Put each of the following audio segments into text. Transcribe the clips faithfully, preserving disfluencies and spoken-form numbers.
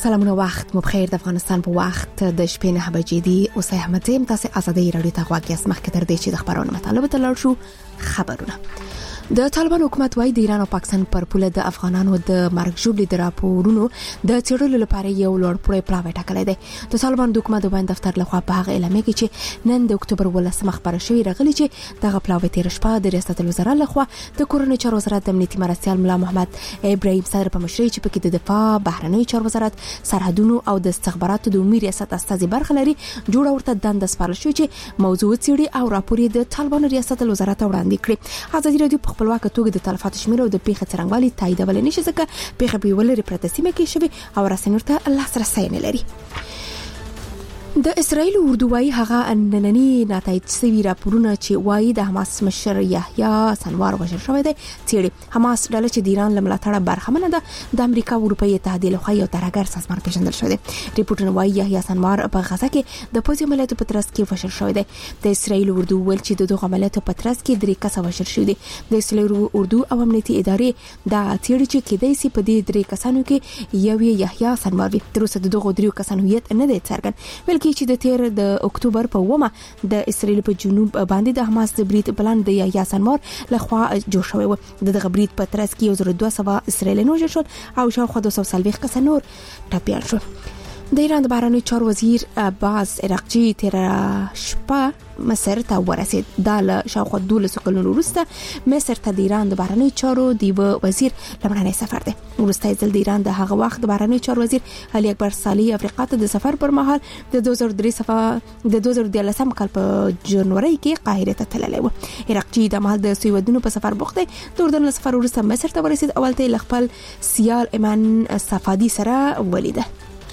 سلامونه وخت مو بخیر. د افغانستان په وخت د شپې نه بجې دي. اوس احمد زم تاسو ازادي رادیو ته غواګیس مخکې تر دې چې د خبرونو مطالبه تلل شو خبرونه. د طالبان حکومت وايي د ایران او پاکستان پر پوله د افغانانو د مرګ ژوبلې د راپورونو د چیرلو لپاره یو لوړ پوړی پلاوی ټاکلی دی. د طالبان د حکومت د باندې دفتر لخوا په هغه اعلامیه کې چې نن د اکتوبر ولسمه خبره شوې راغلي چې دغه پلاوی تیر شپه د ریاست الوزرا لخوا د کورنۍ چارو وزارت د امنیتي مرستیال ملا محمد ابراهیم صدر په مشرۍ چې پکې د دفاع، بهرنیو چارو وزارت، سرحدونو او د استخباراتو د عمومي ریاست استازي برخه لري جوړ ورته دنده سپارل شوې چې موضوع څېړي او راپور د طالبان ریاست الوزرا ته وړاندې کړي. ازادي رادیو په خپلواکه توګه د تلفات شمیر او د پیښه څرنګوالي تاییدول نشي ځکه پیښه په ولر پرتسیمه کې شوی او رسنیو ته لاسرسي نه لري. د اسرایل اردو وايي هغه نننی ناتایج سوي راپورونه چې وايي د حماس مشر یحیی سنوار وژل شوی دی چې حماس ډله چې د ایران لملاتړه برخمنه ده د امریکا او اروپאי اتحادیه لخوا یو ترهګر سازمان پیژندل شوی دی. ریپورتونه وايي یحیی سنوار په غزا کې د پوځي عملیاتو په ترڅ کې وژل شوی دی. د اسرایل اردو ول چې د دغه عملیاتو په ترڅ کې درې کسه وژل شوی دي. د اسرایل اردو او امنیتي ادارې دا تیری چې کېدای شي په دې درې کسانو کې یو یحیی سنوار وي. تر اوسه دغه درې کسانو هیڅ نه دی څرګند بلکې چې د تیر د اکتوبر په ومه د اسرایل په جنوب باندې د حماس د برید پلان د یحیی سنوار لخوا جوړ شوی و. دغه برید په ترڅ کې یو زر دوه سوه اسرایلیان وژل شول او شاوخوا دوه سوه څلوېښت کسان نور ټپیان شول. د ایران د بهرنیو چارو وزیر عباس عراقچي تیر شپه مصر ته ورسید. دا له شاوخوا دولس کلونو وروسته مصر ته د ایران د بهرنیو چارو د وزیر لمړنی سفر دی. وروسته ځل د ایران د هغه وخت د بهرنیو چارو وزیر علي اکبر صالح افریقا ته د سفر پر مهال د دوه زره درې صفه د دوه زره دیارلسم کال په جنوري کې قاهره ته تللی و. عراقچي د مهال د سویدونو په سفر بوخت دی. د اردن له سفر وروسته مصر ته ورسید. اولته خپل سیال ایمان صفادي سره ولیده.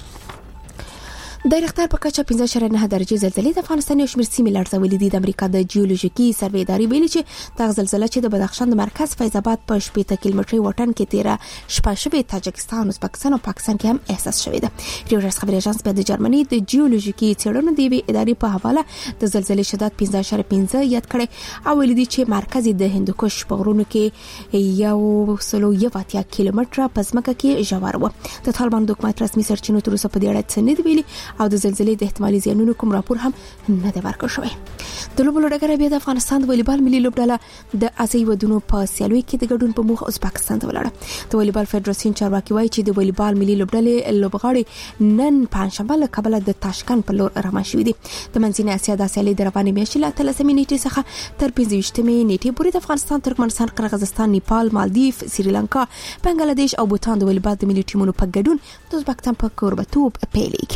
د ریختر په کچه پنځه اعشاریه نه درجه زلزلې د افغانستان یو شمېر سیمې لړزولې دي. د امریکا د جیولوژیکي سروې ادارې ویلي چې دغه زلزله چې د بدخشان د مرکز فیض آباد په شپږ کیلومتري وټن کې تیره شپه شوې تاجکستان، ازبکستان او پاکستان کې هم احساس شوې ده. ریوټرز خبري اژانس په د جرمني د جیولوژیکي څېړنو د ادارې په حواله د زلزلې شدت پنځه اعشاریه پنځه یاد کړي او ویلي دي چې مرکز د هندوکش په غرونو کې یو سلو یو اتیا کیلومتره په ځمکه کې ژور و. د طالبان د حکومت رسمي سرچینو تر اوسه په دې اړه څه نه دي ویلي او د زلزلې د احتمالي زیانونو کوم راپور هم نه دی ورکړل شوی. د لوبو لړګره بیا د افغانستان د والیبال ملي لوبډله د اسیایي ودونو په سیالیو کې د ګډون په موخه ازبکستان ته ولاړه. د والیبال فدراسیون چارواکي وایي چې د والیبال ملي لوبډلې لوبغاړي نن پنځشنبه له کابل د تاشکند په لور روان شوي دي. د منځنۍ اسیا د سیالۍ د روانې میاشتې له اتلسمې نیټې څخه تر پنځه ویشتمې نیټې پورې د افغانستان، ترکمنستان، قرغیزستان، نیپال، مالدیف، سریلانکا، بنگلاديش او بوتان د والیبال د ملي ټیمونو په ګډون د ازبکستان په کوربتوب پیلېږي.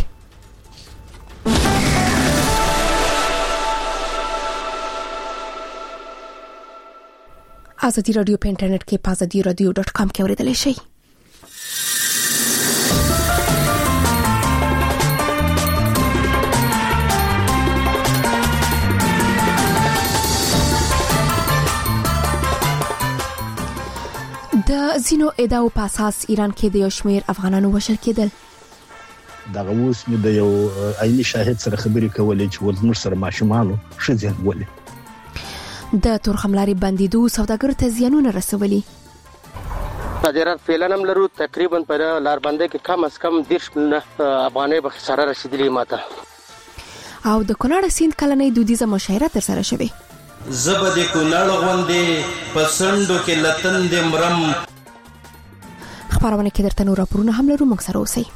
ازادي رادیو په انټرنیټ کې په ازادي رادیو ډاټ کام کې اوریدلای شئ. د زینو ادعاو په اساس ایران کې د یو شمېر افغانانو وژل کېدل. دغه اوس مې د یو عیني شاهد سره خبرې کولې چې ورزمر سره ماشومانو ښځې ولې د تورخملاري بندیدو سوداګر ته زیانونه رسولي. صادرات فعلا هم لرو تقریبا په لاربنده کې کم از کم دیرش میلیونه افغانۍ به خساره رسیدلې ماته. او د کونړ سیند کلنۍ دودیزه مشاعره تر سره شوه. زبد کونړ غوندې پسندو کې لتن د مرم. خبرونه کې درته نور راپورونه هم لرو، موږ سره اوسئ.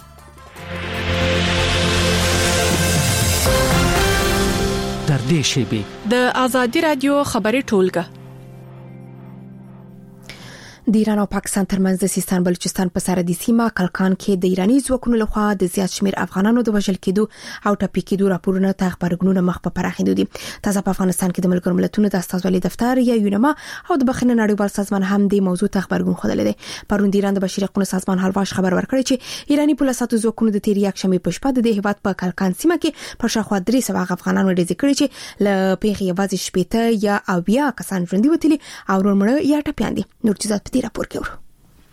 در دې شیبه د ازادي رادیو خبري ټولګه د ایران او پاکستان ترمنځ د سیستان بلوچستان په سرحدي سیمه کلکان کې د ایرانی ځواکونو لخوا د زیات شمیر افغانانو د وژل کېدو او ټپي کېدو راپورونه ته خبرګونونه مخ په پراخېدو دي. تازه په افغانستان کې د ملګرو ملتونو د استازولۍ دفتر یا یونما او د بخښنې نړیوال سازمان هم د موضوع ته خبرګون خوندل دي. پرون د ایران د بشري حقوقو سازمان حلواش خبر ورکړی چې ایرانی پولیسو ځواکونو د تیر یک شنبه په شپه د هیواد په کلکان سیمه کې په شاوخوا درې سوه افغانانو ډزې کړې چې ل پیغې یوازې شپېته یا اویا کسان ژوندي وتلي او نور مړه یا ټپيان دي. نور چیزات په دې راپور کې ورو.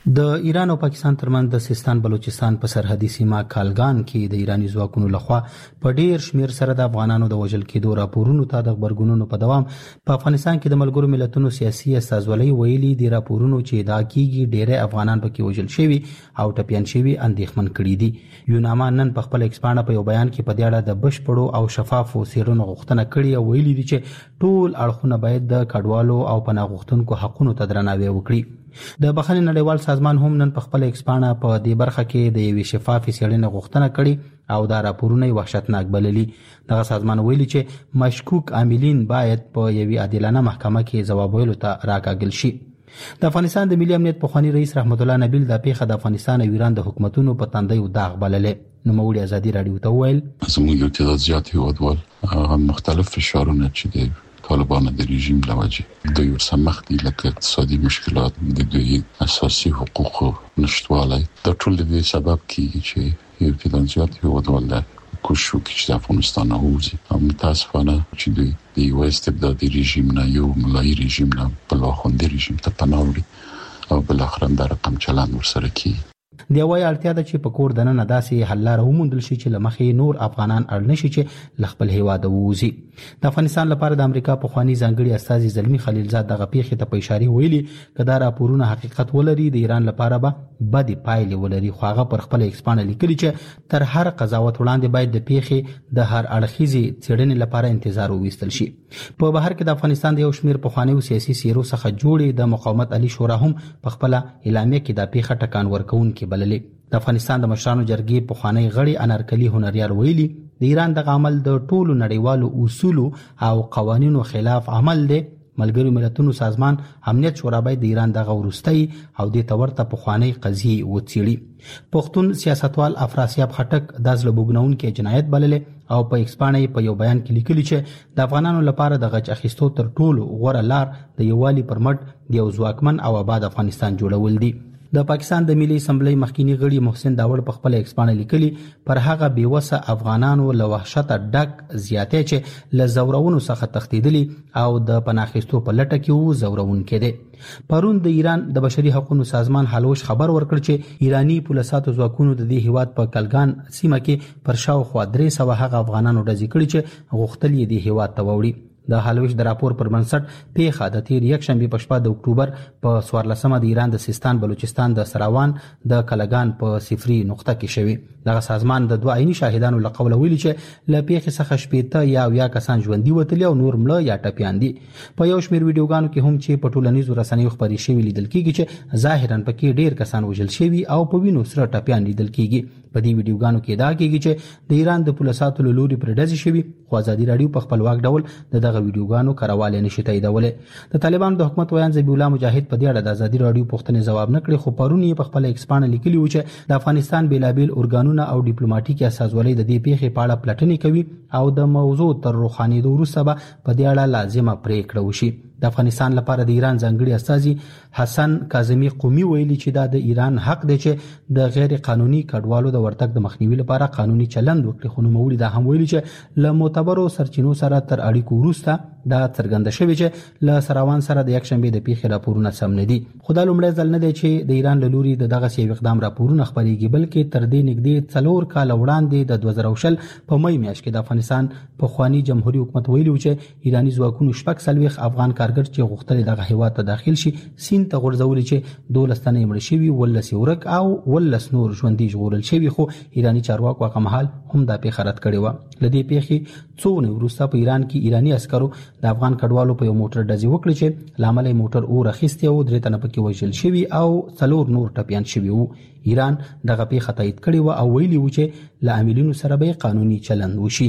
د ایران او پاکستان ترمنځ د سیستان بلوچستان په سرحدي سیمه کالګان کې د ایرانی ځواکونو لخوا په ډیر شمیر سره د افغانانو د وژل کېدو راپورونو ته د خبرګونونو په دوام په افغانستان کې د ملګرو ملتونو سیاسي استازولۍ ویلي د راپورونو چې دا کیږي ډیره افغانان پکې وژل شوي او ټپيان شوي اندېښمن کړي دي. یوناما نن په خپل ایکسپانډ په یو بیان کې په دې اړه د بشپړو او شفافو څېړنو غوښتنه کړې او ویلي دي چې ټول اړخونه باید د کډوالو او پناه غوښتونکو حقوقو ته درناوی وکړي. د بخښنې نړیوال سازمان هم نن په خپل ایکسپانډ په دې برخه کې د یوې شفافې څېړنې غوښتنه کړې او دا راپورونه وحشتناک بللي. دغه سازمان ویلي چې مشکوک عاملین باید په یوې عادلانه محکمه کې ځواب ویلو ته راکاږل شي. د افغانستان د ملي امنیت پخوانی رئیس رحمت الله نبیل د پیښه د افغانستان او ایران د حکومتونو په تندیو داغ بللې. نوموړي ازادي رادیو ته وویل زموږ یو تعداد زیات هیوادوال مختلف فشارونه چې د طالبانو د رژیم لوجه د یو سمخ دي لکه اقتصادي مشکلات د دوی اساسي حقوقو نشټوالی د ټول دې سبب کیږي چې یو تعداد زیات هیوادوال کوشش وکړي چې افغانستان اوځي. او متاسفانه چې دوی د یو استبدادي رژیم نه یو ملایي رژیم نه بل خوندي رژیم ته پناه وړي او بل اخرن د رقم چلند ورسره کوي. دی وایي اړتیا ده چې په کور دننه داسې حل لاره وموندل شي چې لمخې نور افغانان اړ نشي چې ل خپل هیواد ووځي. د افغانستان لپاره د امریکا پخوانی ځانګړي استازي زلمی خلیلزاد دغه پیښې ته په اشاره ویلي کدا راپورونه حقیقت ولري د ایران لپاره به بدې پایلې ولري. خو هغه پر خپل ایکسپانډ لیکلي چې تر هر قضاوت وړاندې باید د پیښې د هر اړخیزي څېړنې لپاره انتظار وویستل شي. په بهر کې د افغانستان د یو شمیر پخوانی سیاسي سیرو څخه جوړې د مقاومت علي شورا هم په خپل اعلامیه کې د پیښه ټکان ورکوونکې بللې. د افغانستان د مشرانو جرګې پخوانی غړي انارکلی هنریار ویلي د ایران د عمل د ټولو نړیوالو اصولو او قوانینو خلاف عمل دی. ملګرو ملتونو سازمان امنیت شورا باید د ایران دغه ورستۍ او د تورته پخوانی قضیه وڅېړي. پښتون سیاستوال افراسیاب خټک د ځلبوګنون کې جنایت بللې او په ایکسپانډ په یو بیان کې لیکلي چې د افغانانو لپاره د غچ اخیستو تر ټولو غوره لار د یووالي پر مټ د یو ځواکمن او آباد افغانستان جوړول دي. د پاکستان د ملي اسمبلی مخکینی غړي محسن داوړ په خپل ایکسپانډ لیکلي پر هغه بیوسه افغانانو له وحشت ډک زیاتې چې له زورونو څخه تښتیدلي او د پناخستو په لټه کې وو زورون کېده. پرون د ایران د بشري حقوقو سازمان حلوش خبر ورکړ چې ایرانی پولیساتو ځواکونو د دې هیواد په کلګان سیمه کې پر شاوخوا درې سوه هغه افغانانو ډزې کړي چې غوښتل یې د هیواد ته ووړي. د حلوش د راپور پر بنسټ پیښه د تیر یک شنبه په شپه د اکتوبر په څوارلسمه د ایران د سیستان بلوچستان د سراوان د کلګان په صفري نقطه کې شوی. دغه سازمان د دوه عیني شاهدانو له قوله ویلي چې له پیښې څخه شپېته یا اویا کسان ژوندي وتلي او نور مړه یا ټپیان دي. په یو شمېر ویډیوګانو کې هم چې په ټولنیزو رسنیو خپرې شوي لیدل کېږي چې ظاهرا پکې ډېر کسان وژل شوي او په وینو سره ټپیان لیدل کېږي. په دې ویډیوګانو کې دا کېږي چې د ایران د پولیساتو له لوري پرې ډزې شوي خو ازادي راډیو په خپلواک ډول د دغه ویډیوګانو کراوالی نشي تاییدولی. د طالبانو د حکومت ویان ذبیح الله مجاهد په دې اړه د ازادي راډیو پوښتنې ځواب نه کړې خو پرون یې په خپل ایکسپانډ لیکلي و چې د افغانستان بیلابیل ارګانونه او ډیپلوماټیکي استازولۍ د دې پیښې په اړه پلټنې کوي او د موضوع تر روښانېدو وروسته به په دې اړه لازمه پریکړه وشي. د افغانستان لپاره د ایران ځانګړي استازي حسن کاظمي قومي ویلي چې دا د ایران حق دی چې د غیر قانوني کډوالو د ورتګ د مخنیوي لپاره قانوني چلند وکړي. خو نوموړي دا هم ویلي چې له معتبرو سرچینو سره تر اړیکو وروسته دا څرګنده شوې چې له سراوان سره د یک شنبه د پیښې راپورونه سم نه دي. خو دا لومړی ځل نه دی چې د ایران له لوري د دغه یو اقدام راپورونه خپرېږي بلکې تر دې نږدې څلور کاله وړاندې د دوه زره شل په می میاشت کې د افغانستان پخوانی جمهوریت حکومت ویلي و چې ایرانی ځواکونو شپږ څلوېښت افغان کارګر چې غوښتل دغه هیواد ته داخل شي سیند ته غورځولي چې دولس تنه یې مړه شوي ولس یې ورک او ولس نور ژوندي ژغورل شوي. خو ایرانی چارواکو هغه مهال هم دا پیښه رد کړې وه. له دې پیښې څو ورځې وروسته په ایران کې ایرانی عسکرو د افغان کډوالو په یو موټر ډزې وکړې چې له امله یې موټر اور اخیستی او درې تنه پکې وژل شوي او څلور نور ټپیان شوي وو. ایران دغه پیښه تایید کړې وه او ویلي و چې له عاملینو سره به قانوني چلند وشي.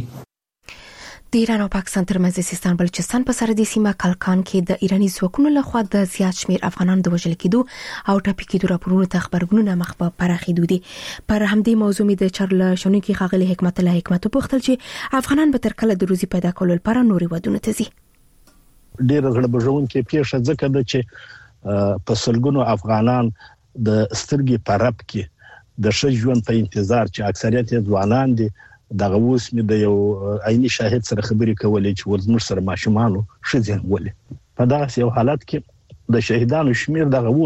د ایران او پاکستان ترمنځ د سیستان بلوچستان په سرحدي سیمه کلکان کې د ایرانی ځواکونو لخوا د زیات شمیر افغانانو د وژل کېدو او ټپي کېدو راپورونو ته خبرګونونه مخ په پراخېدو دي. پر همدې موضوع مې د چارل شونکي ښاغلي حکمت الله حکمت وپوښتل چې افغانان به تر کله د روزي پیدا کولو لپاره نورې ودونه ته ځي. ډېر زړه بژونکې پیښه ځکه ده چې په سلګونو افغانان د سترګې په رپ کې د ښه ژوند په انتظار چې اکثریت یې ځوانان دي دغه اوس مې د یو عیني شاهد سره خبرې کولې چې ورزمر سره ماشومانو ښځې ولې په داسې یو حالت کې د شهیدانو شمیر دغه اوس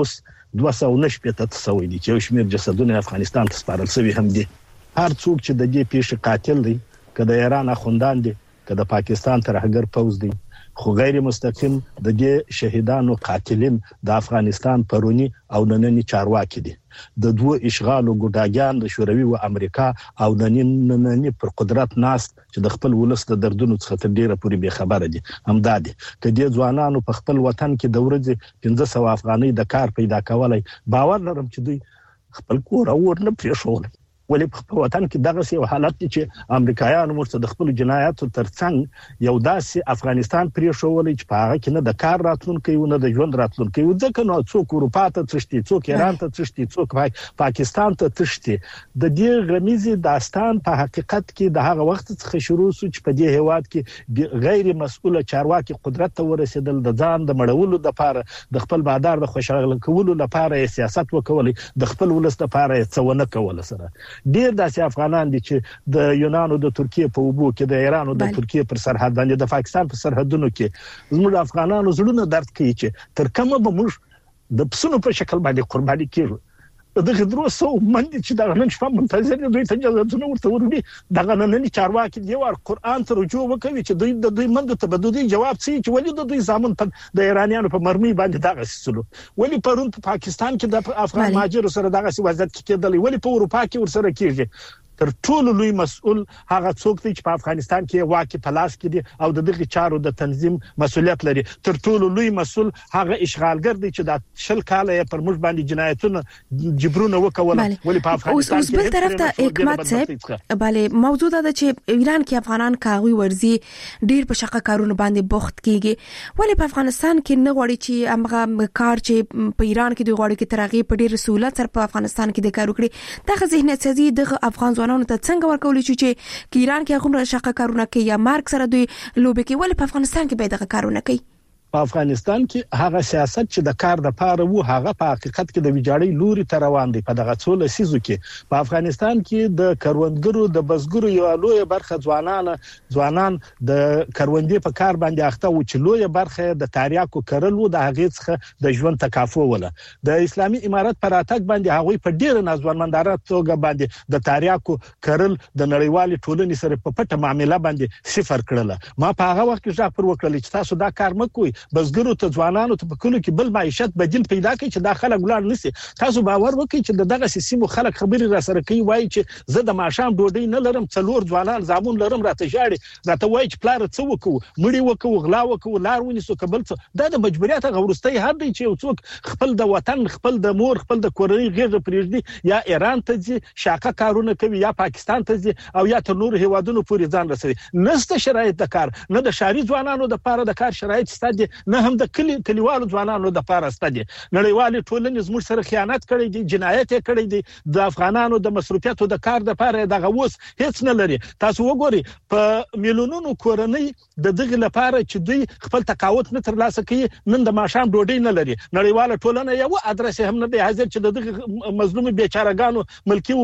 دوه سوه نه شپږ تسوي دي چې یو شمېر جسدونه افغانستان ته سپارل شوي هم دي. هر څوک چې د دې پیښې قاتل دی، که د ایران اخوندان دي، که د پاکستان ترهګر پوز دی، خو غیر مستقیم د دې شهیدانو قاتلین د افغانستان پرونی او نننی چارواکي دي. د دوه اشغال او ګډاګیان د شوروي او امریکا او د نننی پر قدرت ناست چې د خپل ولس د دردونو څخه تر ډیره پورې به خبره دي. همدا دي کدي ځوانانو په خپل وطن کې د ورځې پنځه سوه افغانۍ د کار پیدا کولای، باور لرم چې دوی خپل کور او ورنه پریښول. ولی په وطن کې دغه سی حالت دي چې امریکایانو مرسته د خپل جنایاتو ترڅنګ یو داسې افغانستان پریښول چې په هغه کې نه د کار راتلونکي و نه د ژوند راتلونکي و. ځکه نو څوک اروپا ته تښتي، څوک ایران ته تښتي، څوک پاکستان ته تښتي. د دې غمیزي داستان په حقیقت کې د هغه وخت څخه شروع شو چې په دې هیواد کې غیر مسؤله چارواکي قدرت ته ورسېدل، د ځان د مړولو لپاره، د خپل بادار د خوشاله کولو لپاره سیاست وکولي، د خپل ولس لپاره څه ونه کول. سره ډیر داسې افغانان دي چې د یونانو د ترکیه په اوبو کې، د ایران او د ترکیه پر سرحد باندې، د پاکستان په سرحدونو کې زموږ افغانانو زړونه درد کوي چې تر کومه به موږ د پسونو په شکل باندې قرباني کیږو. دغه درو سو باندې چې دا نن شپه منتظر دي دوی ته اجازه ورته ورودي. دغه نن چارواکي دی ور قران ته رجوع وکوي چې دوی د دوی مند ته بدودي جواب سي چې ولې د دوی زامن په د ایرانیانو په مرمي باندې دغه سلو، ولې پرون په پاکستان کې د افغان مهاجر سره دغه وضعیت کېدلی، ولې په اروپا کې ورسره کېږي. تر ټولو لوی مسؤل هغه څوک دی چې په افغانستان کې واکي په لاس کې دي او د دغه چارو د تنظیم مسؤلیت لري. تر ټولو لوی مسؤل هغه اشغالګر دی چې د شل کاله پر موږ باندې جنایتونه جبرونه وکول. ولې په افغانستان کې اوس بل طرف ته حکمت صاحب bale موضوع ده چې ایران کې افغانان کاغوي ورزي ډیر په شقه کارونه باندې بوخت کیږي، ولې په افغانستان کې نه غواړي چې امغه کار چې په ایران کې دوی غواړي کې ترغی په ډیر سہولت سره په افغانستان کې د کار وکړي. دغه ذهنیت سازي د افغان ځوانانو ته څنګه ورکول شي چې ایران کې هغه شقه کارونه کوي یا مارک سره دوی لوبي کوي، ولې په افغانستان کې به دغه کارونه کوي؟ په افغانستان کې هغه سیاست چې د کار د پاره وو هغه په حقیقت کې د ویجاړۍ لوري ته روان دی. په دغه څو لسیزو کې په افغانستان کې د کروندګرو د بزګرو یو لوی برخه ځوانان ځوانان د کروندې په کار باندې اخته و چې لوی برخه د تاریاکو کرل وو، د هغه څخه د ژوند تکافو وله. د اسلامي امارات پر اتاک باندې هغه په ډیر نازوانمنداره توګه باندې د تاریاکو کرل د نړیوال ټولنې سره په پټه معاملې باندې صفر کړل. ما په هغه وخت کې ځا پر وکړل چې تاسو دا کار مکوئ، بزګرو ته ځوانانو ته په کلو کې بل معیشت بدیل پیدا کړي چې دا خلک ولر نسی. تاسو باور وکړئ چې دغه سیمو خلک خبري را سره کوي، وایي چې زه د ماشام ډوډۍ نه لرم، څلور ځوانان زامون لرم، راته ژاړي، راته وایي چې پلار څه وکړو، مړی وکړو، غلا وکړو، لار ونیسو، کبل څه. دا د مجبوریت غورستۍ هر دی چې یو څوک خپل د وطن، خپل د مور، خپل د کورنۍ غیږه پرېږدي، یا ایران ته ځي شاقه کارونه کوي، یا پاکستان ته ځي، او یا تر نور هیوادونو پورې ځان رسوي. نسته شرایط د کار، نه د شاري ځوانانو د پاره د کار شرایط ستاسو نه هم د کلی کلیوالو ځوانانو د پاره ستدي. نړیوال ټولنې زموږ سره خیانت کړی دی، جنایت کړی دی. د افغانانو د مصروفیتو د کار د پاره دغه اوس هیڅ نه لري. تاسو وګورئ په میلیونونو کورنۍ د دغه لپاره چې دوی خپل تقاوت نه ترلاسه کوي، نن د ماشام ډوډۍ نه لري. نړیوال ټولنه یو ادرس هم نه دی حاضر چې دغه مظلوم بیچارهګانو ملکی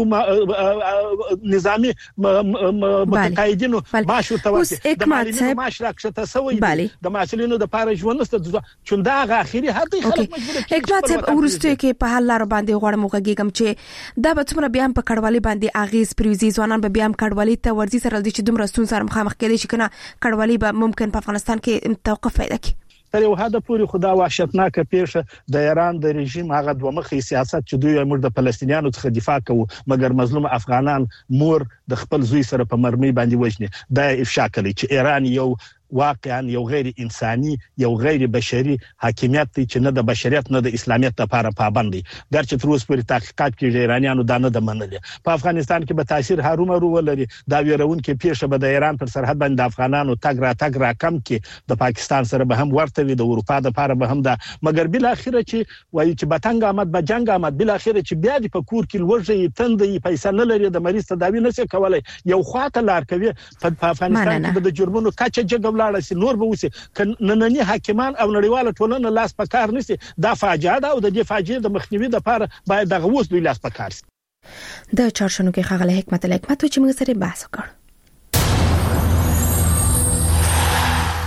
او نظامی متقاعدینو معاش ورته د معلمینو معاش راکښته سوی دی، د مسؤلینو د پاره ژوند نشته، چون دا هغه اخیری حد خلک مجبور کړي. حکمت صاحب ورسته کې په حل لار باندې غوړم وګګم چې دا به څومره بیا په کډوالي باندې اغیز پریوزي، ځوانان به بیا کډوالي ته ورزي سره د چې دومره ستون سره مخامخ کېدي چې کنه کډوالي به ممکن په افغانستان کې توقف پیدا کړي. تر یو حد پورې خدا وحشتناکه پیښه د ایران د رژیم هغه دوه مخې سیاست چې دوی موږ د فلسطینیانو څخه دفاع کوو، مګر مظلوم افغانان مور د خپل زوی سره په مرمۍ باندې وژني. دا افشا کوي چې ایران یو واقعا یو غیر انساني، یو غیر بشري حاکمیت دی چې نه د بشریت نه د اسلامیت لپاره پابند دی. ګرچې تر اوسه پورې تحقیقات کې ایرانیانو دا نه د منلي. په افغانستان کې به تاثیر هرومرو ولري. دا ویرون کې پیښه به د ایران پر سرحد باندې د افغانانو تګ را تګ را کم کې د پاکستان سره به هم ورته وي، د اروپا د لپاره به هم دا. مګر بل اخره چې وایي چې بتنګ آمد به جنگ آمد، بل اخره چې بیا د په کور کې لوږه تندې پیسې نه لري، د مریض تداوی نشي کولای، یو خواته لار کوي. په افغانستان کې د جرمونو کچه جګ ولاړ سي، نور به وسی نننی حاکمان او نړیواله ټولنه لاس په کار نشي. دا فاجعه ده او د دې فاجعې د مخنیوي لپاره باید دغه اوس دوی لاس په کار شي. د چارشنو کې خغله حکمت الحکمت چې موږ سره بحث وکړ.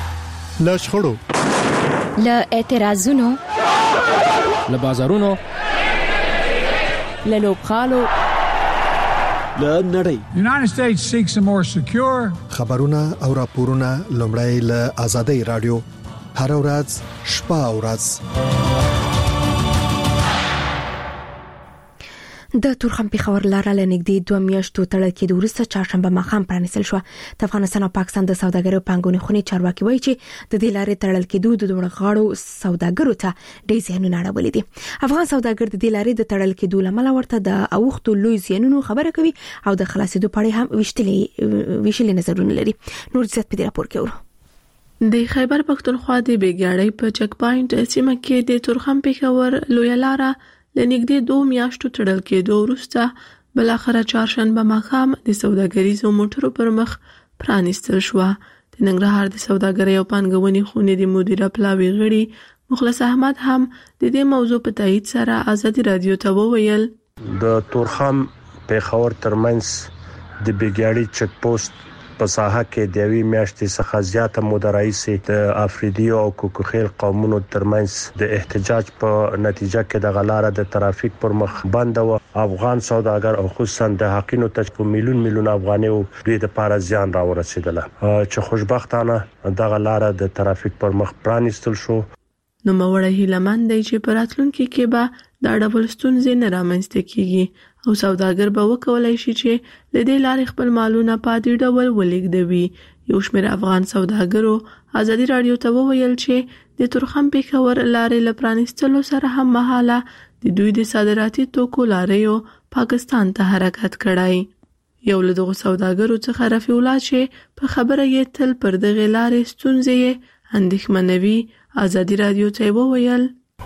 لا شخړو، لا اعتراضونو، لا بازارونو، له لوبغالو له نړۍ. United States seeks a more secure خبرونه او راپورونه لومړی له آزادۍ رادیو هر ورځ شپه او ورځ. د تورخم پیښور لاره لنګدي دوه میاشتو تړل کې د ورسته چهارشنبه ماښام پرانیستل شو. د افغانستان او پاکستان د سوداګرو پنګونې خونې چارواکي وایي چې د دې لارې تړل کېدو د دوه غاړو سوداګرو ته ډېر زیانونه اړولي دي. افغان سوداګر د دې لارې د تړل کېدو لامل ورته د اوختو لوی زیانونو خبره کوي او د خلاصېدو په اړه هم ویشتلې ویشلې نظرونه لري. نور زیات په دې راپور کې ورو. د خیبر پختونخوا د بیګاړۍ په چک پاینټ سیمه کې د تورخم پیښور لوی لاره لنګدي دوه میاشتو تړل کېدو وروسته بل اخره چهارشنبه ماښام د سوداګریزو موټرو پر مخ پرانیستل شو. د ننګرهار د سوداګرۍ او پنګونې خونې د مدیره پلاوي غړي مخلص احمد هم د دې موضوع په تایید سره آزادي رادیو ته وویل د تورخم پیښور ترمنځ د بیګاړۍ چک پوسټ په ساحه کې د وی میاشتې څخه زیاته موده راځي د افریدي او کوکوخیل قومونو ترمنځ د احتجاج په نتیجه کې د غلاره د ترافیک پر مخ بند او افغان سوداګر او خصوصا د حقینو ته میلیون میلیون افغانیو دوی د پاره زیان را ورسېدله چې خوشبختانه د غلاره د ترافیک پر مخ پرانیستل شو. نو موړی هیلمن دی چې په راتلونکي کې به دا ډول ستونزې نه رامنځته کیږي او سوداګر به وکولای شي چې د دې لارې خپل مالونه په دې ډول ولېږدوي. یو شمېر افغان سوداګرو آزادي رادیو ته وویل چې د تورخم پیښور لارې له پرانیستلو سره هم مهاله د دوی د صادراتي توکو لارې پاکستان ته حرکت کړی. یو له دغو سوداګرو څخه رفیع الله چې په خبره یې تل پر دغه لارې ستونزې اندېښمنوي آزادي رادیو ته وویل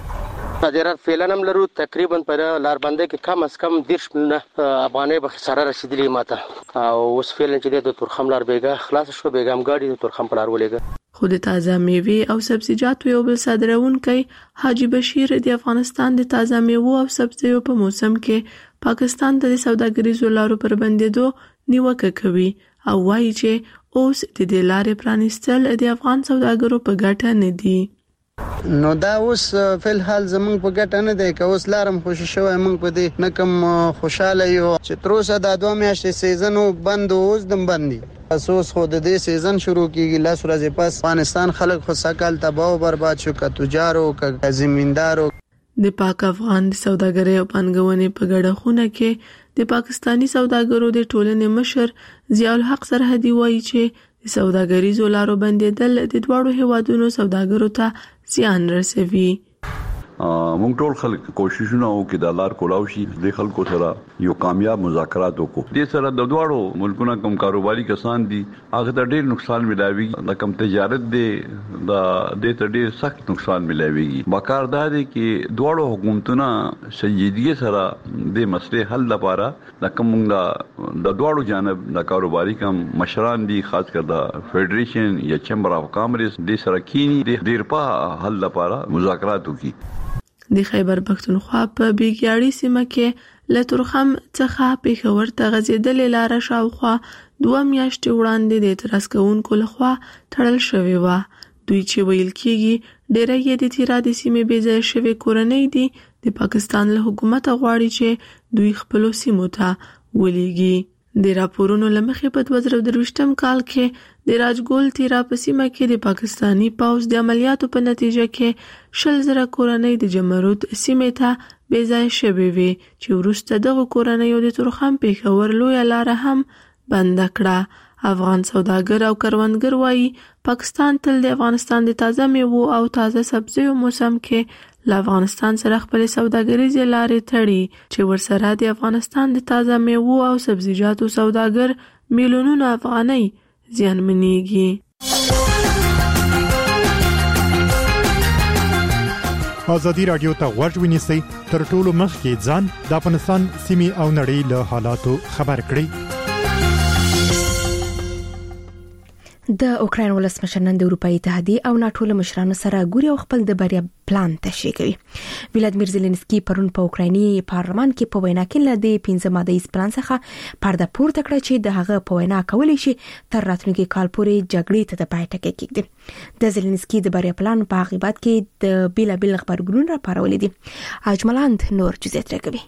صادرات فعلا هم لرو تقریبا پر لاربنده کې کم از کم دیرش میلیونه افغانۍ به خساره رسیدلی ماته او اوس فعلا چې د تورخم لار بیګا خلاص شو بیګام ګاډي د تورخم په لار ولېګه. خو د تازه میوې او سبزیجاتو یو بل صادرونکي حاجی بشیر د افغانستان د تازه میوو او سبزیو په موسم کې پاکستان ته د سوداګریزو لارو پر بندېدو نیوکه کوي او وایي چې اوس د دې لارې پرانیستل د افغان سوداګرو په ګټه نه دي. نو دا اوس فل حال زمونږ په ګټه نه دی که اوس لارم خوشی شوی مونږ په دې نه کوم خوشاله یو چې تر اوسه دا دوه میاشتې سیزن بند اوس دم بند دي. اساس خو د دې سیزن شروع کیږي لاس ورځې پس افغانستان خلک خو سکل تباہ او برباد شو که تجارو که زمیندارو. د پاک افغان د سوداګرۍ او پنګونې په ګډه خونه کې د پاکستانی سوداګرو د ټولنې مشر ضیاء الحق سرحدي وایي چې د سوداګریزو لارو بندېدل د دواړو هیوادونو سوداګرو ته زیان رسوي. مونږ ټول خلک کوششونه وکړو د لار کولاو شي د خلکو سره یو کامیاب مذاکرات وکړو. د سره د دواړو ملکونو کوم کاروباري کسان دي هغه ته ډېر نقصان ملاوي د کم تجارت دی د دې ته ډېر سخت نقصان ملاوي. بکار دا دی چې دواړو حکومتونو سنجیدګي سره د مسلې حل لپاره د کوم د دواړو جانب د کاروباري کم مشران دي خاص کر د فدریشن یا چمبر اف کامرس د سره کینی د ډېر په حل لپاره مذاکرات وکړي. د خیبر پختونخوا په بیګاړۍ سیمه کې له تورخم څخه پیښور ته غځېدلې لاره شاوخوا دوه میاشتې وړاندې د اعتراض کوونکو لخوا تړل شوې وه. دوی چې ویل کېږي ډېری یې د تیرا د سیمې بې ځایه شوې کورنۍ دي د پاکستان له حکومته غواړي چې دوی خپلو سیمو ته ولېږي. د راپورونو له مخې په دوه زره درویشتم کال کې د راجګول تیرا په سیمه کې د پاکستانی پوځ د عملیاتو په نتیجه کې شل زره کورنۍ د جمرود سیمې ته بې ځایه شوې وې چې وروسته دغه کورنۍ د تورخم پیښور لویه لاره هم بنده کړه. افغان سوداګر او کروندګر وایي پاکستان تل د افغانستان د تازه میوو او تازه سبزیو موسم کې له افغانستان سره خپل سوداګریزې لارې تړي چې ورسره د افغانستان د تازه میوو او سبزیجاتو سوداګر میلیونونه افغانۍ زیانمنېږي. آزادي رادیو ته غوږ ونیسئ تر ټولو مخکې ځان د افغانستان سیمې او نړۍ له حالاتو خبر کړئ. د اوکراین ولسمشر نن د اروپאי اتحادیه او ناتو له مشرانو سره ګوري او خپل د بریا پلان تشریح کوي. ولادمیر زيلنسکي پرون په اوکرایني پارلمان کې په وینا کې له د پنځه مادهیز پلان څخه پرده پورته کړه چې د هغه په وینا کولی شي تر راتلونکي کال پورې جګړې ته د پای ټکی کېږي. د زيلنسکي د بریا پلان په عقیبت کې د بیلابل خبرګون راپارولې دي. اجملاند نور جزئیات راکوي.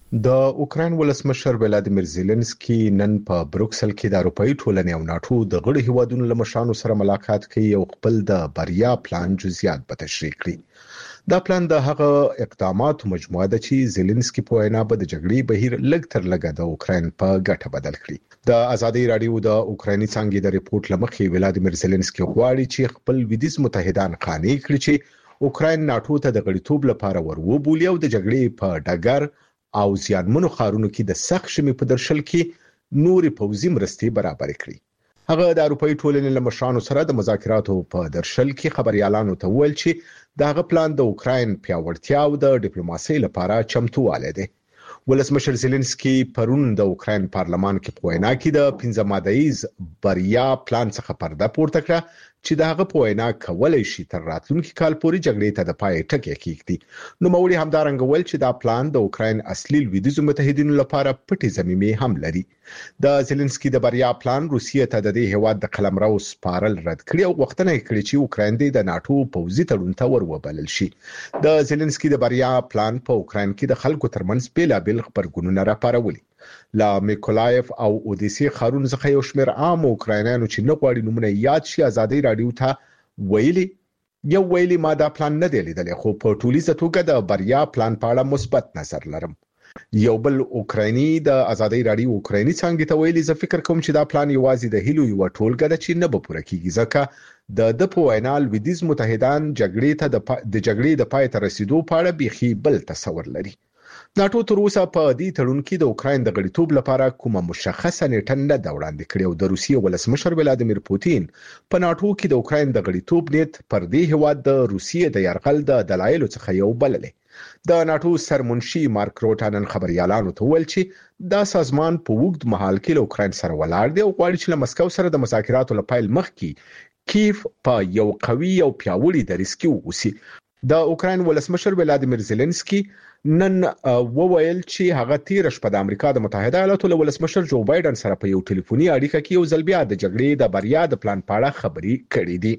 د اوکرين ولسمشر ولادیمیر زيلنسکي نن په بروکسل کې د اروپאי ټولنې او ناتو د غړي هیوادونو له مشرانو سره ملاقات کوي او خپل د بریا پلان جزئیات به تشریح کړي. دا پلان د هغه اقداماتو مجموعه ده چې زيلنسکي په وینا به د جګړې بهیر لږ تر لږه د اوکرين په ګټه بدل کړي. د ازادي رادیو د اوکراني څنګه د ریپورت لمخې ولادیمیر زيلنسکي غواړي چې خپل ویدیز متحدان قانع کړي چې اوکرين ناتو ته د غړیتوب لپاره ورو بولی او د جګړې په ډګر او زیانمنو خارونو کې د سخت شمې په درشل کې نوري پوځي مرستې برابر کړي. هغه د اروپאי ټولنې له مشرانو سره د مذاکراتو په درشل کې خبريالانو ته ویل چې دغه پلان د اوکرين پیاوړتیا او د ډیپلوماسۍ لپاره چمتواله دی. ولسمشر زيلنسکي پرون د اوکرين پارلمان کې وینا کې د پنځه مادهیز بریا پلان څخه پرده پورته کړه چې دغه په وینا کولای شي تر راتلونکي کال پورې جګړې ته د پای ټکی کېږدي. نو موري همدارنګ ول چې دا پلان د اوکرين اصلي لویدیځو متحدینو لپاره پټي زمینه هم لري. د زيلنسکي د بریا پلان روسیې ته د دې هواد د قلمرو سپارل رد کړی او غوښتنه کړې چې اوکرين د ناتو پوځي تړون ته وروبلل شي. د زيلنسکي د بریا پلان په اوکرين کې د خلکو ترمنځ بیلابل خبرګونونه راپارولي. لا میکولایف او اودیسی خارون څخه یو شمېر عام اوکراینانو چې نه غواړي نومونه یاد شي ازادي رادیو ته ویلي یو ویلي ما دا پلان نه دی لیدلی خو په ټولیزه توګه د بریا پلان په اړه مثبت نظر لرم. یو بل اوکرایني د ازادي رادیو اوکرایني څنګه ته ویلي زه فکر کوم چې دا پلان یوازې د هیلو یو ټولګه ده چې نه به پوره کیږي ځکه د د په وینا لویدیز متحدان جګړې ته د جګړې د پای ته رسیدو په اړه بيخي بل تصور لري. ناتو تر اوسه په دې تړون کې د اوکرين د غړیتوب لپاره کومه مشخصه نیټه نه دا وړاندې کړې او د روسیې ولسمشر ولادیمیر پوتین په ناتو کې د اوکرين د غړیتوب نیت پر دې هواد د روسیې د يرغل د دلایلو څخه یو بللې. د ناتو سرمنشي مارک روټانن خبريالانو ته ویل چې دا سازمان په وګړد مهال کې له اوکرين سره ولاړ دی او غواړي چې له مسکو سره د مذاکراتو لپاره مخکې کیف په یو قوي او پیاوړي دریځ کې ووسی. د اوکرين ولسمشر ولادیمیر زيلنسکي نن وویل چې هغه تیر شپه د امریکا د متحده ایالاتو له ولسمشر جو بایدن سره په یو ټلیفوني اړیکه کې یو ځل بیا د جګړې د بریا د پلان په اړه خبري کړې دي.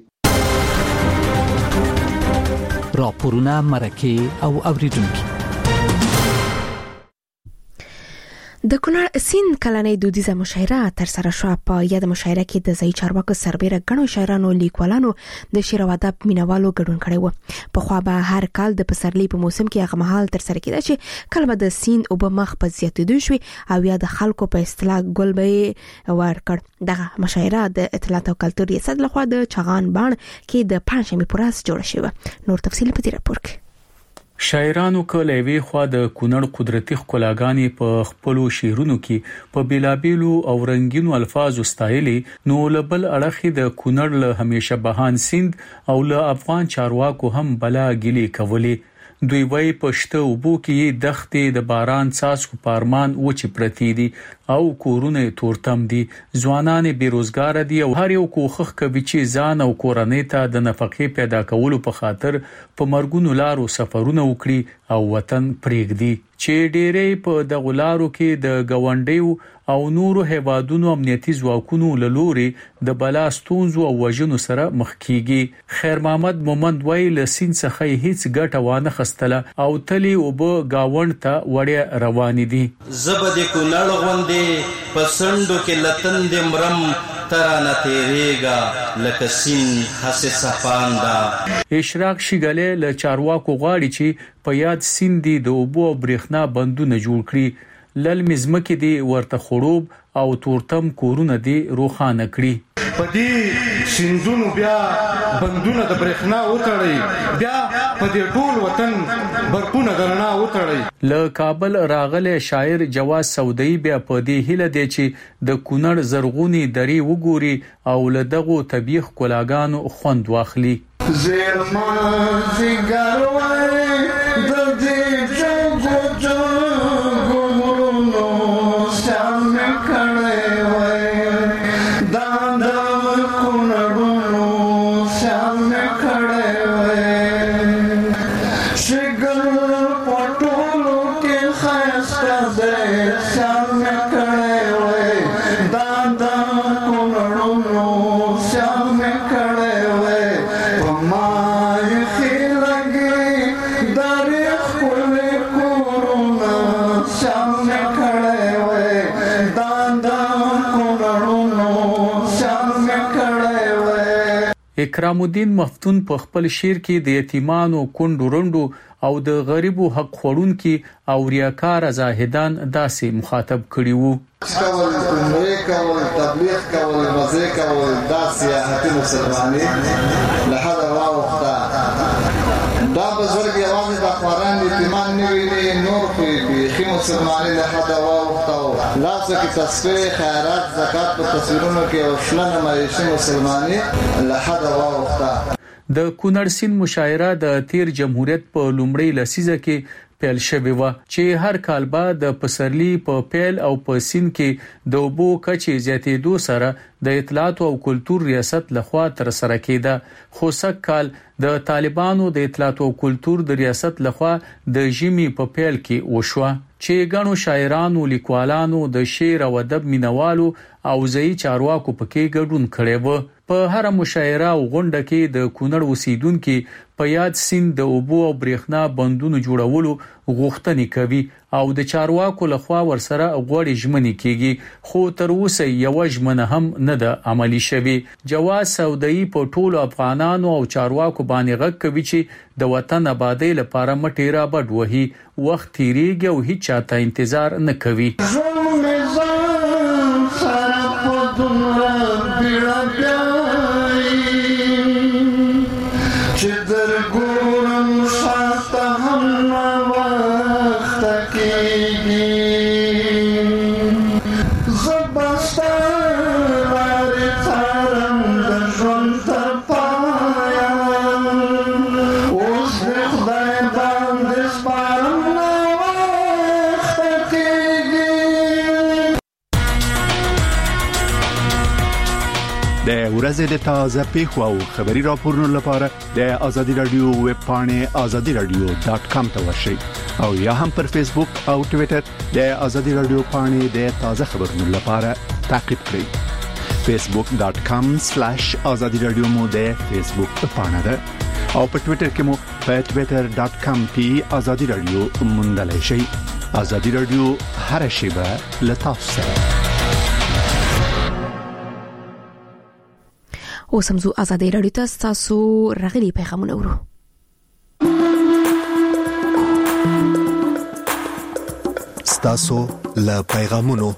راپورونه مرکه او اوریدونکو د کونړ سیند کلنۍ دودیزه مشاعره تر سره شو. په یاد مشاعره کې د ځای چارواکو سربېره غنو شاعرانو لیکوالانو د شعر او ادب مینوالو ګډون کړي وو. په خو به هر کال د پسرلي په موسم کې هغه مهال تر سره کېده چې کله د سیند او په مخ په زیاتېدو شوي او یا د خلکو په اصطلاح ګلبې ورکړ. دغه مشاعره د اطلاعات او کلتور ریاست لخوا د چغان بان کې د پنځمې پوراس جوړ شوی. نور تفصیل په دې راپور کې. شاعرانو کولوي خو د کونړ قدرتي خلاګانی په خپلو شعرونو کې په بیلابیلو او رنگینو الفاظو ستایلی. نو لبل اړخي د کونړ له همیشه بهان سیند او له افغان چارواکو هم بلا ګلی کولی. دوی وای پښته وبو کې دښتې د باران څاڅکو پارمان وچې پرتی دي او کورونه تورتم دي. ځوانان بیروزګار دي او هر یو کوخخ کوي چې ځان او کورنۍ ته د نفقې پیدا کولو په خاطر په مرګونو لارو سفرونه وکړي او وطن پرېږدي. چې ډېرې په د غلارو کې د گاونډیو او نورو هیوادونو امنیتي ځواکونو له لوري د بلاستونزو او وژنو سره مخ کیږي. خیر محمد مومند وای له سین څخه هیڅ ګټه وانه خستله او تلی او به گاوند ته وړه روان دي. زبد کونړ غوندې پسندو کې لتن د مرم ترانه تیریگا لکه سین حس صفاندا. اشراق شګله له چارواکو غاړي چې په یاد سین دي د اوبو برېښنا بندونه جوړ کړي. لل مزمکه دي ورته خړوب او تورتم کورونه دي روخانه کړي. په دې سندونو بیا بندونه د برېښنا وتړي بیا په دې ټول وطن برپونه درنا وتړي. له کابل راغله شاعر جواز سودائی بیا په دې هله دی چې د کونړ زرغونی درې وګوري او له دغه طبيخ کولاګانو خوند واخلي. زرما زګروي د دې جوګو جوګو ورونو سامنے کړه وای دا د کونړونو سامنے کړه وای شګل پټولو کې خاصه ده سامنے کړه وای دا د کونړونو سامنے کړه وای پمای خلګي اکرام الدین مفتون په خپل شعر کې د یتیمانو کونډو رندو او د غریبو حق خورونکي او ریاکار زاهدان داسې مخاطب کړي وو. کول عمره کول تبلیغ کول مزه کول دا سیاحتي مسلمانۍ له هغه وخته دا بزرګ یوازې د خوران یتیمان نه ویلي نور په خي مسلمانۍ له هغه وخته لاسه کې تصفیه خیرات زکات په تصویرونو کې او شلنه معیشي مسلمانۍ له هغه وخته. د کونړ سیند مشاعره د تیر جمهوریت په لومړۍ لسیزه کې پیل شوی و چې هر کال به د پسرلی په پیل او په سین کې د اوبو کچې زیاتېدو سره د اطلاعات او کلتور ریاست لخوا تر سره کېده. خو سږ کال د طالبانو د اطلاعات او کلتور د ریاست لخوا د ژمي په پیل کې وشوه چې غنو شاعرانو لیکوالانو د شعر او ادب مینوالو او ځای چارواکو پکې ګډون کړي وو. په هر مشاعره او غونډه کې د کونړ اوسیدونکو په یاد سین د اوبو او برېښنا بندونو جوړولو غوښتنې کوي او د چارواکو لخوا ورسره غوړې ژمنې کیږي، خو تر اوسه یو ژمنه هم نه ده عملی شوی. جواز سودايي په ټولو افغانانو او چارواکو باندې غږ کوي چې د وطن آبادی لپاره مټې را بډ وهي، وخت تیریږي او هیڅ چاته انتظار نه کوي. د ورځې د تازه پیښو او خبري راپورونو لپاره د آزادي رادیو ویب پاڼه آزادي رادیو ډاٹ کام ته ورشئ او یا هم پر فیسبوک او ټوئیټر د آزادي رادیو پاڼه د تازه خبرونو لپاره تعقیب کړئ. فیسبوک ډاٹ کام سلیش آزادي رادیو مو د فیسبوک پاڼه ده او په ټوئیټر کې مو په ټوئیټر ډاٹ کام کې آزادي رادیو موندلای شئ. آزادي رادیو هر شیبه لتاسو سره. اوس هم زو آزادي رادیو ته تاسو رغلي پیغامونه ورو. ستاسو له پیغامونو.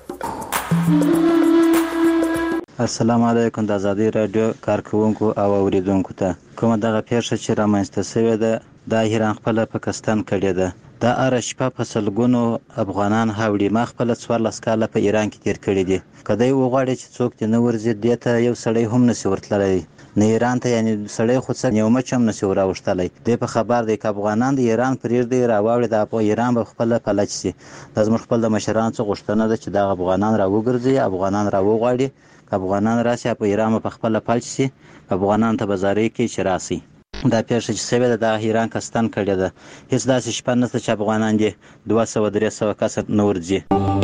السلام علیکم د آزادي رادیو کارکونکو او اوریدونکو ته کومه دغه پیښه چې رامنځته شوې ده د ایران خپل پاکستان کړی ده. دا ارشپا په سلګونو افغانان هاوړي ما خپل څوارلس کاله په ایران کې تیر کړی دي. کدی وغواړي چې څوک دې نه ورزي دته یو سړی هم نسی ورتللی نه ایران ته، یعنی سړی خو څه یو مچم نسی وراوښتلی دی. په خبر دی چې افغانان د ایران پرېږ دی راوړي د په ایران په خپل پلچ سي. د زموږ خپل د مشرانو څخه غوښتنه ده چې د افغانان راوګرځي، افغانان راوغواړي، افغانان راشي په ایران په خپل پلچ سي، افغانان ته بازاري کې چراسي. دا پیښه چې سوي ده د ایران کستان کړی ده. هیڅ داسې شپه نشته چې افغانان دي دوه سوه درې سوه کسه نور ځي.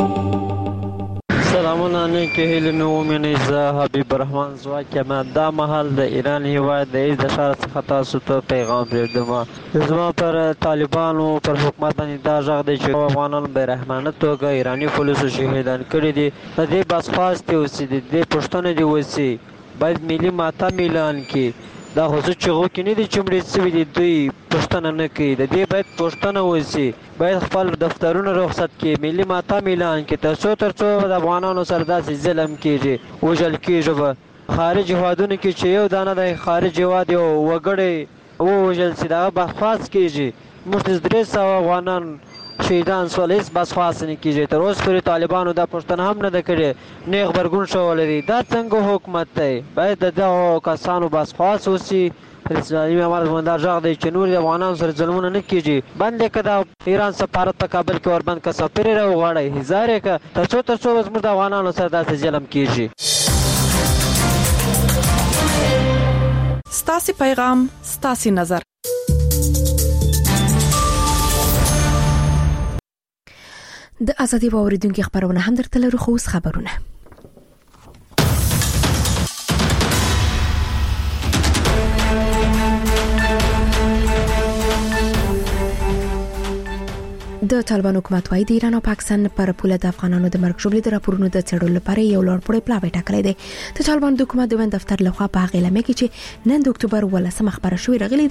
سلامونه نیکې هیلې مې ومنئ. زه حبیب الرحمن ځواک یم. دا مهال د ایران هیواد د ایز د ښار څخه تاسو ته پیغام پرېږدم. زما پر طالبانو پر حکومت باندې دا غږ دی چې افغانان بې رحمانه توګه ایراني پولیسو شهیدان کړي دي. د دې بس خواستې اوسي، د دې پوښتنه دې وسي، باید ملي ماتم اعلان کړي. دا خو څه چې غوکې نه دي چې مړي سوي دي دوی پوښتنه نه کوي. د دې باید پوښتنه وسي، باید خپل دفترونه رخصت کړي، ملي ماتم اعلان کړي، تر څو تر څو د افغانانو سره داسې ظلم کېږي، وژل کېږي به. خارج هېوادونو کې چې یو دانه د خارج هېواد یو وګړی ووژل سي د هغه بخواست کېږي. موږ درې سوه افغانان شهیدان سول، هېڅ بسخواست نه کېږي. تر اوسه پورې طالبانو دا پوښتنه هم نه ده کړې، نه یې غبرګون ښوولی دی. دا څنګه حکومت دی؟ باید د دغو کسانو بسخواست وسي. اسلامي امارت باندې دا غږ دی چې نور د افغانانو سره ظلمونه نه کېږي. بند یې که د ایران سفارت په کابل کې وربند که، سفیر یې راوغواړئ، هزار یې که، تر څو تر څو زموږ د افغانانو سره داسې ظلم کېږي. ستاسې پیغام ستاسې نظر. د آزادي باوریدونکو خبرونه هم درته لرو. خو اوس خبرونه. د طالبان حکومت وايي د ایران او پاکستان پر پوله د افغانانو د مرګ ژوبلې د راپورونو د څېړلو لپاره یو لوړ پوړی پلاوی ټاکلی دی. د طالبان د حکومت د وند دفتر لخوا په هغه اعلامیه کې چې نن د اکتوبر ولسمه خبره شوې راغلي